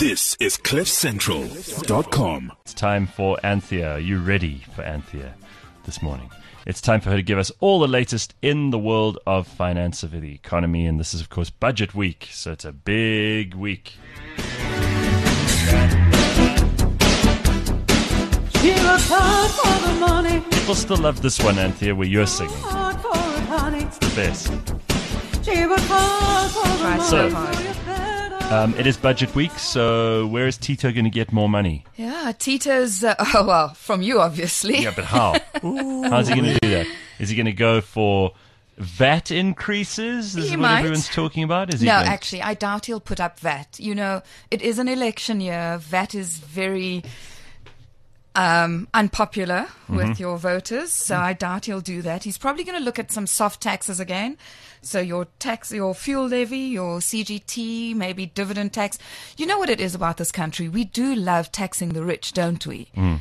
This is CliffCentral.com. It's time for Anthea. Are you ready for Anthea this morning? It's time for her to give us all the latest in the world of finance, of the economy, and this is, of course, budget week, so it's a big week. She worked hard for the money. People still love this one, Anthea, where you're singing. Hard for it, honey. It's the best. She worked hard for the Tried money. so hard. It is budget week, so where is Tito going to get more money? Yeah, Tito's, from you, obviously. Yeah, but how? How's he going to do that? Is he going to go for VAT increases? Is He what might. everyone's talking about? Is he No, going- actually, I doubt he'll put up VAT. You know, it is an election year. VAT is very unpopular with your voters, so I doubt he'll do that. He's probably going to look at some soft taxes again. So your fuel levy, your CGT, maybe dividend tax. You know what it is about this country? We do love taxing the rich, don't we? Do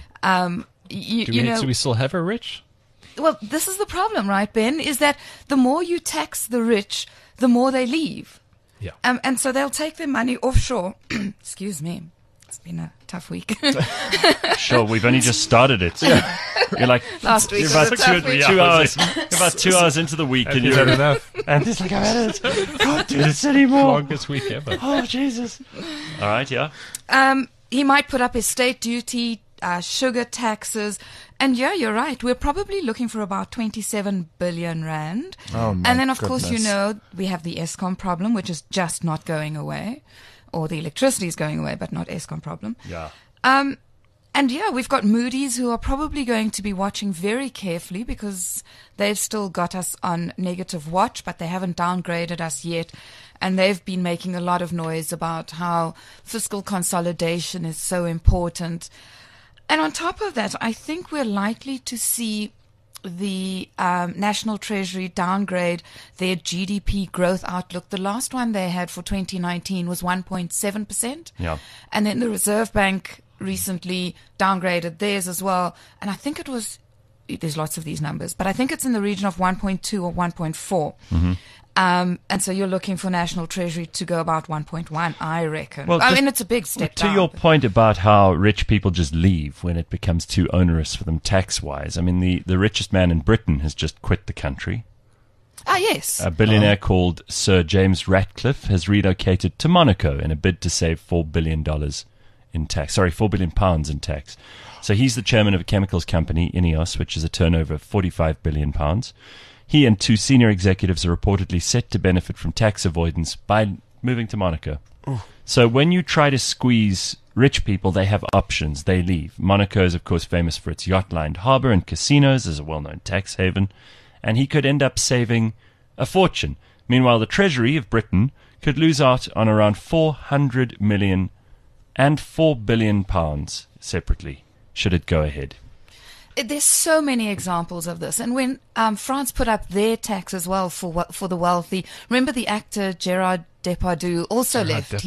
we still have a rich? Well, this is the problem, right, Ben? Is that the more you tax the rich, the more they leave. Yeah. And so they'll take their money offshore. Excuse me. It's been a tough week. Sure, we've only just started it. You're like, Last week you're was about a tough week. 2 hours. You're about 2 hours into the week, and Is you're that enough? and it's like, I've had it. Can't do this anymore. Longest week ever. Oh, Jesus. All right, yeah. He might put up estate duty, sugar taxes. And yeah, you're right. We're probably looking for about 27 billion rand. Oh, my And then, of course, you goodness. know, we have the Eskom problem, which is just not going away. Or the electricity is going away, but not Eskom problem. Yeah. And yeah, we've got Moody's who are probably going to be watching very carefully because they've still got us on negative watch, but they haven't downgraded us yet. And they've been making a lot of noise about how fiscal consolidation is so important. And on top of that, I think we're likely to see the National Treasury downgrade their GDP growth outlook. The last one they had for 2019 was 1.7%. Yeah. And then the Reserve Bank recently downgraded theirs as well. And I think it was, there's lots of these numbers, but I think it's in the region of 1.2 or 1.4. And so you're looking for National Treasury to go about 1.1, I reckon. Well, I just mean, it's a big step To down. your point about how rich people just leave when it becomes too onerous for them tax-wise, I mean, the richest man in Britain has just quit the country. Ah, yes. A billionaire called Sir James Ratcliffe has relocated to Monaco in a bid to save $4 billion in tax. Sorry, £4 billion in tax. So he's the chairman of a chemicals company, Ineos, which is a turnover of £45 billion. He and two senior executives are reportedly set to benefit from tax avoidance by moving to Monaco. So when you try to squeeze rich people, they have options. They leave. Monaco is, of course, famous for its yacht-lined harbour and casinos as a well-known tax haven. And he could end up saving a fortune. Meanwhile, the Treasury of Britain could lose out on around 400 million and 4 billion pounds separately, should it go ahead. There's so many examples of this. And when France put up their tax as well for the wealthy, remember the actor Gerard Depardieu also left.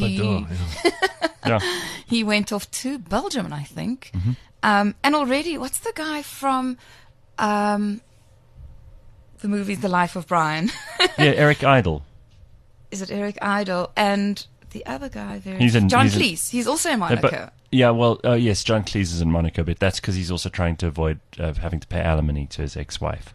Yeah. He went off to Belgium, I think. And already, what's the guy from the movie The Life of Brian? Yeah, Eric Idle. Is it Eric Idle? And the other guy there, He's in- John he's in- Cleese. He's also in Monaco. Yes, John Cleese is in Monaco, but that's because he's also trying to avoid having to pay alimony to his ex-wife.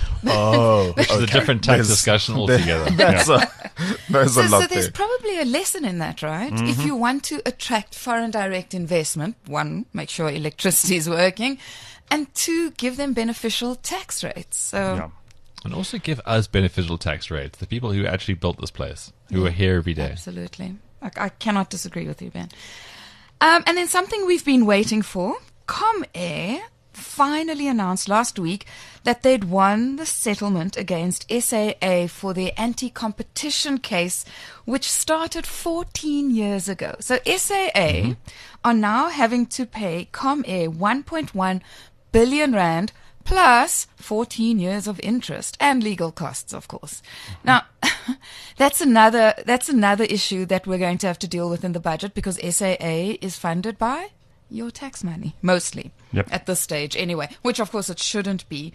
Oh, which is a different tax discussion altogether. There's a lot So there's there. probably a lesson in that, right? If you want to attract foreign direct investment, one, make sure electricity is working, and two, give them beneficial tax rates. So Yeah. And also give us beneficial tax rates, the people who actually built this place, who are here every day. absolutely. I cannot disagree with you, Ben. And then something we've been waiting for, Comair finally announced last week that they'd won the settlement against SAA for their anti-competition case, which started 14 years ago. So SAA are now having to pay Comair 1.1 billion rand plus 14 years of interest and legal costs, of course. Now, that's another issue that we're going to have to deal with in the budget because SAA is funded by your tax money, mostly, Yep. at this stage anyway, which of course it shouldn't be.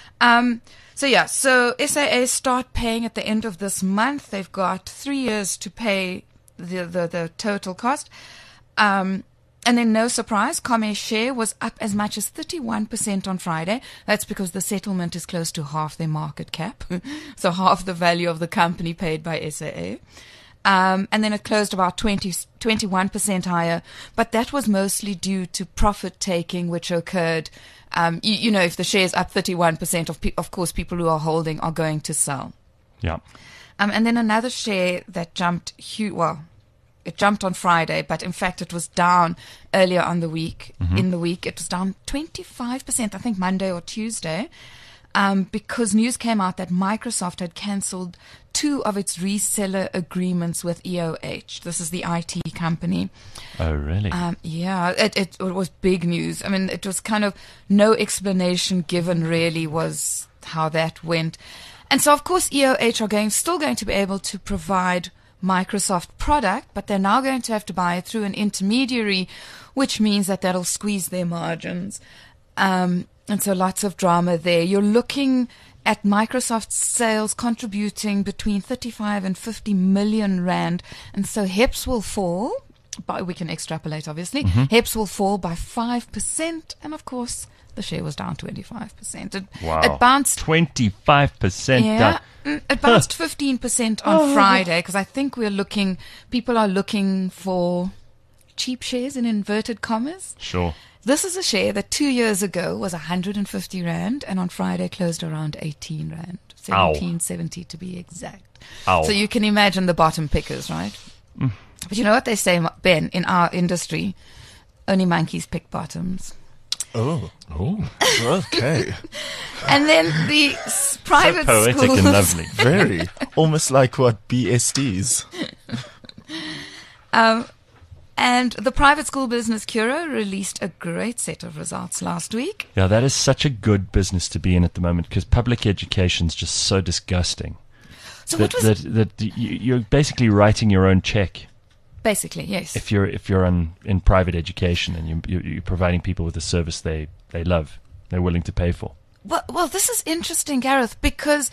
So SAA start paying at the end of this month. They've got 3 years to pay the total cost. And then, no surprise, Comair's share was up as much as 31% on Friday. That's because the settlement is close to half their market cap, so half the value of the company paid by SAA. And then it closed about 21% higher, but that was mostly due to profit taking, which occurred. If the share's up 31%, of course, people who are holding are going to sell. Yeah. And then another share that jumped it jumped on Friday, but in fact it was down earlier on the week. In the week, it was down 25%, I think Monday or Tuesday, because news came out that Microsoft had cancelled 2 of its reseller agreements with EOH. This is the IT company. Oh, really? It was big news. I mean, it was kind of no explanation given really was how that went. And so, of course, EOH are still going to be able to provide Microsoft product, but they're now going to have to buy it through an intermediary, which means that'll squeeze their margins. And so lots of drama there. You're looking at Microsoft sales contributing between 35 and 50 million rand. And so HEPS will fall, but we can extrapolate obviously. HEPS will fall by 5%. And of course, the share was down 25%. It bounced 25% yeah, down. It bounced 15% on Friday because I think people are looking for cheap shares in inverted commas. Sure. This is a share that 2 years ago was 150 Rand and on Friday closed around 18 Rand. 17.70 to be exact. Ow. So you can imagine the bottom pickers, right? But you know what they say, Ben, in our industry? Only monkeys pick bottoms. Oh, okay. And then the private Poetic schools. and lovely. Very. Almost like what BSDs. And the private school business Cura released a great set of results last week. Yeah, that is such a good business to be in at the moment because public education is just so disgusting. So you're basically writing your own check. Basically, yes. If you're in private education and you're providing people with a service they love, they're willing to pay for. Well, this is interesting, Gareth, because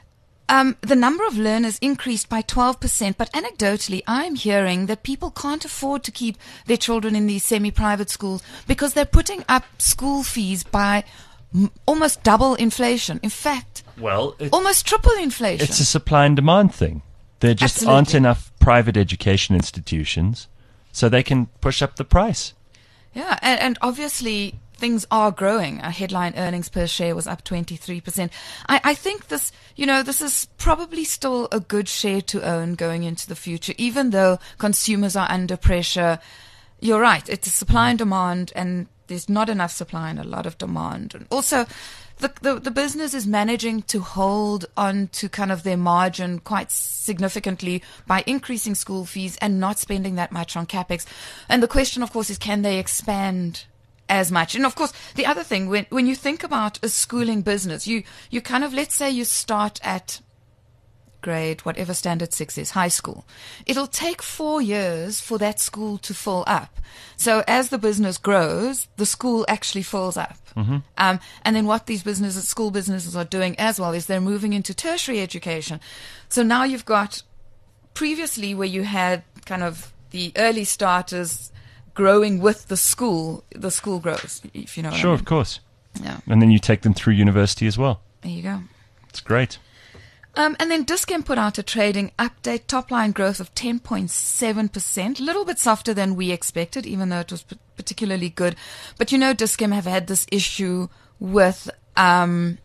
the number of learners increased by 12%, but anecdotally, I'm hearing that people can't afford to keep their children in these semi-private schools because they're putting up school fees by almost double inflation. In fact, almost triple inflation. It's a supply and demand thing. There just Absolutely. aren't enough private education institutions, so they can push up the price. Yeah, and obviously things are growing. Our headline earnings per share was up 23%. I think this is probably still a good share to own going into the future, even though consumers are under pressure. You're right. It's a supply and demand, and there's not enough supply and a lot of demand. And also, the business is managing to hold on to kind of their margin quite significantly by increasing school fees and not spending that much on capex. And the question, of course, is can they expand as much? And of course, the other thing, when you think about a schooling business, you kind of, let's say you start at grade, whatever standard 6 is, high school. It'll take 4 years for that school to fill up. So as the business grows, the school actually fills up. And then what these school businesses are doing as well is they're moving into tertiary education. So now you've got previously where you had kind of the early starters growing with the school grows, if you know what I Sure, mean. of course. Yeah. And then you take them through university as well. There you go. It's great. And then Dis-Chem put out a trading update, top line growth of 10.7%, a little bit softer than we expected, even though it was particularly good. But Dis-Chem have had this issue with the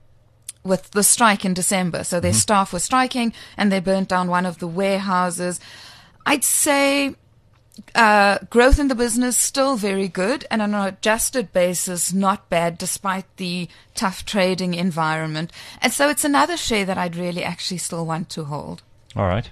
strike in December. So their staff were striking and they burnt down one of the warehouses. I'd say growth in the business still very good, and on an adjusted basis not bad despite the tough trading environment. And so it's another share that I'd really actually still want to hold. All right.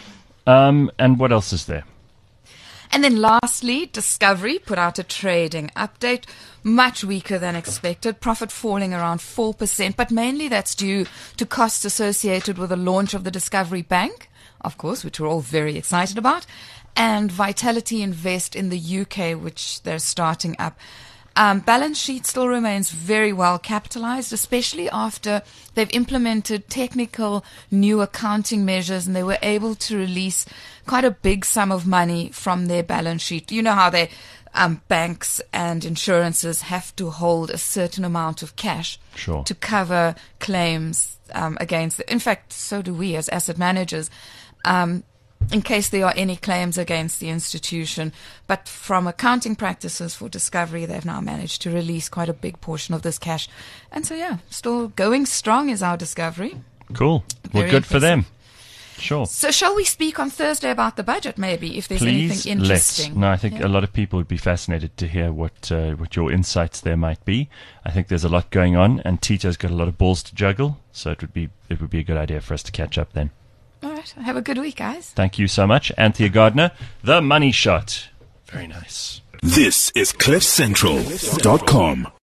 And what else is there? And then lastly, Discovery put out a trading update, much weaker than expected, profit falling around 4%, but mainly that's due to costs associated with the launch of the Discovery Bank, of course, which we're all very excited about, and Vitality Invest in the UK, which they're starting up. Balance sheet still remains very well capitalized, especially after they've implemented technical new accounting measures and they were able to release quite a big sum of money from their balance sheet. You know how they banks and insurances have to hold a certain amount of cash Sure. to cover claims against. In fact, so do we as asset managers. In case there are any claims against the institution. But from accounting practices for Discovery, they've now managed to release quite a big portion of this cash. And so, yeah, still going strong is our Discovery. Cool. Well, Very good for them. impressive. Sure. So shall we speak on Thursday about the budget, maybe, if there's Please anything interesting? let's. No, I think Yeah. a lot of people would be fascinated to hear what your insights there might be. I think there's a lot going on, and Tito's got a lot of balls to juggle, so it would be a good idea for us to catch up then. All right. Have a good week, guys. Thank you so much, Anthea Gardner. The Money Shot. Very nice. This is CliffCentral.com.